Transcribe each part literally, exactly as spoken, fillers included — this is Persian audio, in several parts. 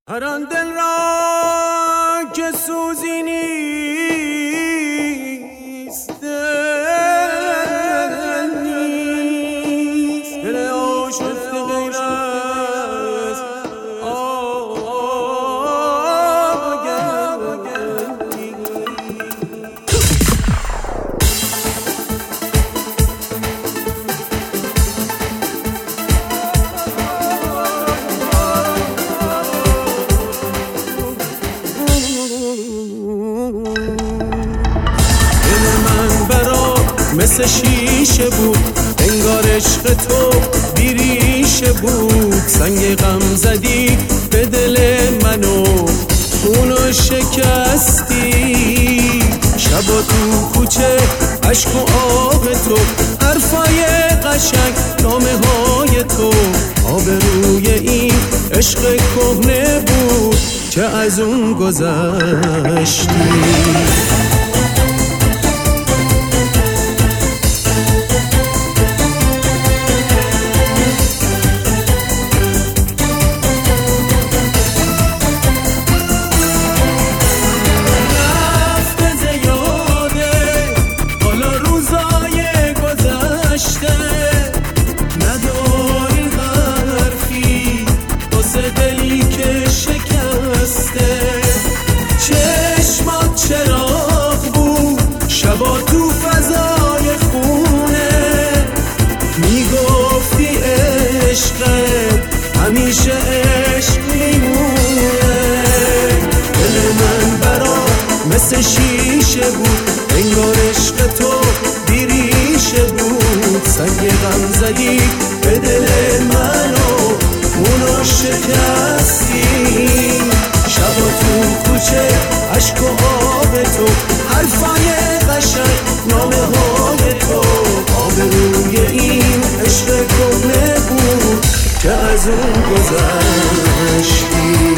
هر آن دل را که سوزی نیست، دل نیست، دل آشفته غیر از آب گرمی. مثل شیشه بود انگار عشق تو بیریشه بود، سنگ غم زدی به دل منو اونو شکستی. شبا تو کوچه عشق و آب تو، حرفای قشنگ نامه های تو، آبروی این عشق کهنه بود که از اون گذشتی. شبا تو فضای خونه میگفتی عشقت همیشه عشق میمونه. دل من برا مثل شیشه بود انگار عشق تو بیریشه بود، سنگ غم زدی به دل منو اونو شکستی. شبا تو کوچه عشق و آب تو، حرفای قشنگ نامه های تو، آبروی این عشق کهنه بود که از اون گذشتی.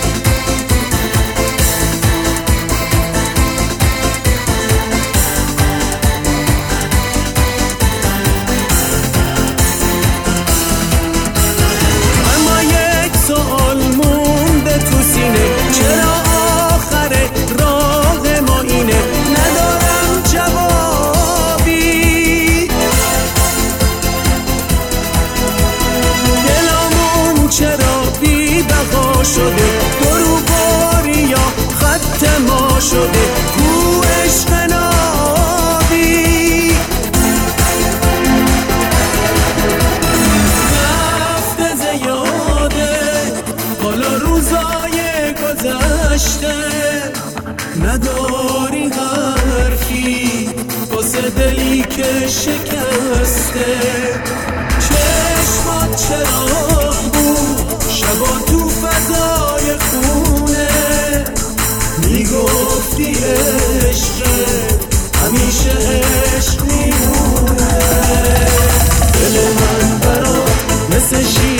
اما یک سوال مونده تو سینه، چرا آخر راه ما اینه؟ ندارم جوابی، دلمون چرا بی بقا شده، دروباری یا خط ما شده تو عشق نابی. رفته زیاده حالا روزای گذشته، نداری حرفی واسه دلی که شکسته. چشمات چراغ بود شبا تو فضای خونه میگفتی عشق همیشه عشق میمونه. دل من برا مثل شیشه